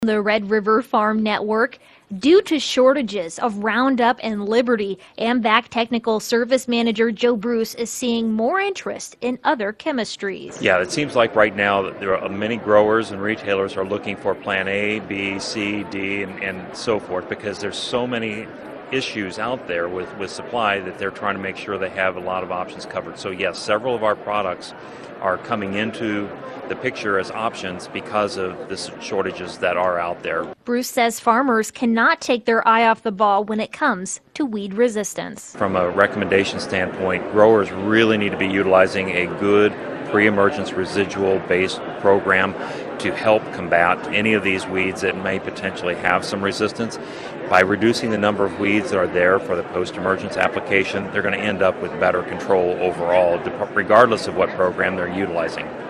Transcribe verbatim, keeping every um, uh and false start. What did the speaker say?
The Red River Farm Network. Due to shortages of Roundup and Liberty, AMVAC Technical Service Manager Joe Bruce is seeing more interest in other chemistries. Yeah, it seems like right now that there are many growers and retailers are looking for plan A, B, C, D, and, and so forth, because there's so many issues out there with, with supply that they're trying to make sure they have a lot of options covered. So yes, several of our products are coming into the picture as options because of the shortages that are out there. Bruce says farmers cannot take their eye off the ball when it comes to weed resistance. From a recommendation standpoint, growers really need to be utilizing a good pre-emergence residual-based program to help combat any of these weeds that may potentially have some resistance. By reducing the number of weeds that are there for the post-emergence application, they're going to end up with better control overall, regardless of what program they're utilizing.